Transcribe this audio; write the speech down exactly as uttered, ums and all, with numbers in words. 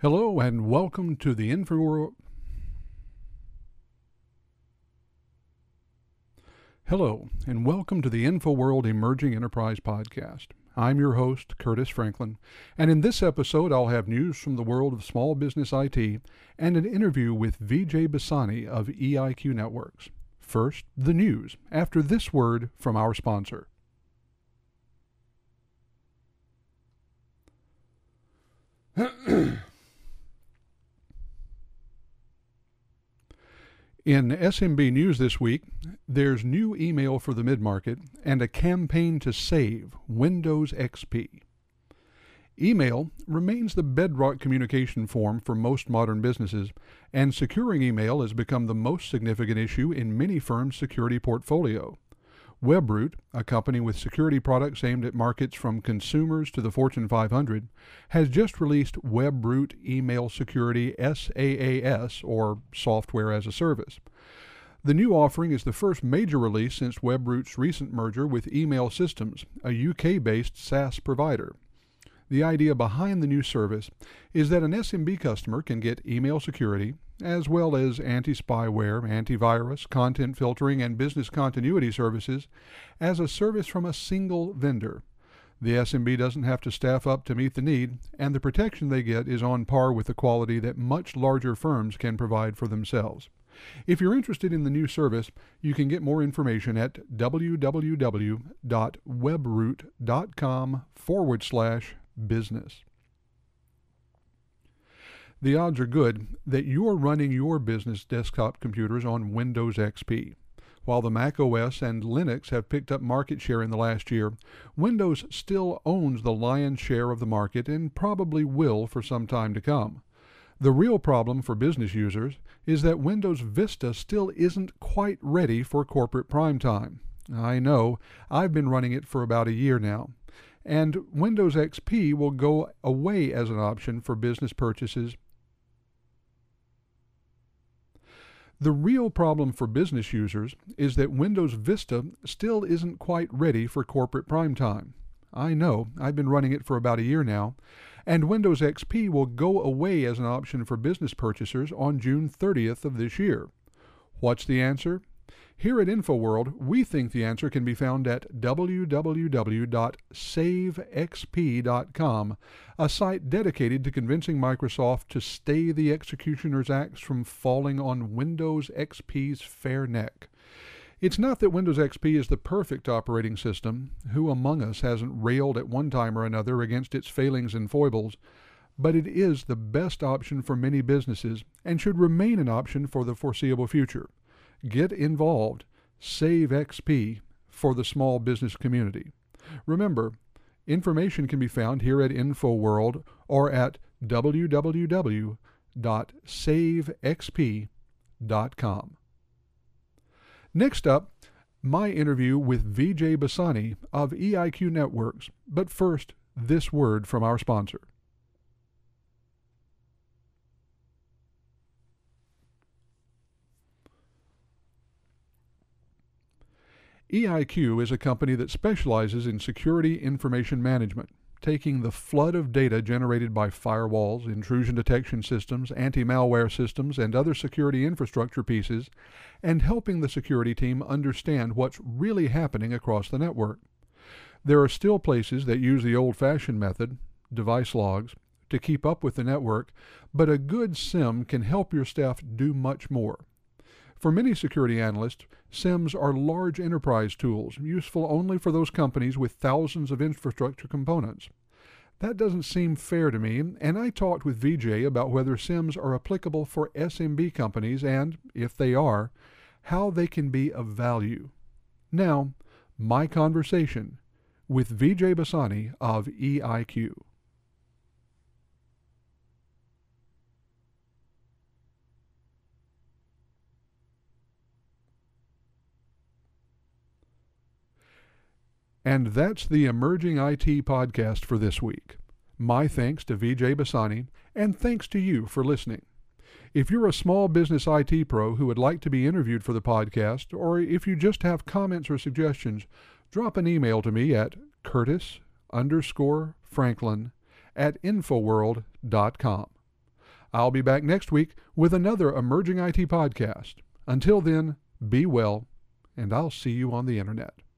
Hello and welcome to the InfoWorld. Hello and welcome to the InfoWorld Emerging Enterprise Podcast. I'm your host, Curtis Franklin, and in this episode I'll have news from the world of small business I T and an interview with Vijay Basani of E I Q Networks. First, the news, after this word from our sponsor. In S M B News this week, there's new email for the mid-market and a campaign to save Windows X P. Email remains the bedrock communication form for most modern businesses, and securing email has become the most significant issue in many firms' security portfolio. Webroot, a company with security products aimed at markets from consumers to the Fortune five hundred, has just released Webroot Email Security SaaS, or Software as a Service. The new offering is the first major release since Webroot's recent merger with Email Systems, a U K-based SaaS provider. The idea behind the new service is that an S M B customer can get email security, as well as anti-spyware, antivirus, content filtering, and business continuity services as a service from a single vendor. The S M B doesn't have to staff up to meet the need, and the protection they get is on par with the quality that much larger firms can provide for themselves. If you're interested in the new service, you can get more information at www.webroot.com forward slash business. The odds are good that you're running your business desktop computers on Windows X P. While the Mac O S and Linux have picked up market share in the last year, Windows still owns the lion's share of the market and probably will for some time to come. The real problem for business users is that Windows Vista still isn't quite ready for corporate prime time. I know, I've been running it for about a year now. And Windows X P will go away as an option for business purchases. The real problem for business users is that Windows Vista still isn't quite ready for corporate prime time. I know, I've been running it for about a year now, and Windows X P will go away as an option for business purchasers on June thirtieth of this year. What's the answer? Here at InfoWorld, we think the answer can be found at w w w dot save x p dot com, a site dedicated to convincing Microsoft to stay the executioner's axe from falling on Windows X P's fair neck. It's not that Windows X P is the perfect operating system. Who among us hasn't railed at one time or another against its failings and foibles? But it is the best option for many businesses and should remain an option for the foreseeable future. Get involved. Save X P for the small business community. Remember, information can be found here at InfoWorld or at w w w dot save x p dot com. Next up, my interview with Vijay Basani of E I Q Networks. But first, this word from our sponsor. E I Q is a company that specializes in security information management, taking the flood of data generated by firewalls, intrusion detection systems, anti-malware systems, and other security infrastructure pieces, and helping the security team understand what's really happening across the network. There are still places that use the old-fashioned method, device logs, to keep up with the network, but a good SIEM can help your staff do much more. For many security analysts, SIEMs are large enterprise tools, useful only for those companies with thousands of infrastructure components. That doesn't seem fair to me, and I talked with Vijay about whether SIEMs are applicable for S M B companies and, if they are, how they can be of value. Now, my conversation with Vijay Basani of E I Q. And that's the Emerging I T podcast for this week. My thanks to Vijay Basani, and thanks to you for listening. If you're a small business I T pro who would like to be interviewed for the podcast, or if you just have comments or suggestions, drop an email to me at curtis underscore franklin at infoworld dot com. I'll be back next week with another Emerging I T podcast. Until then, be well, and I'll see you on the internet.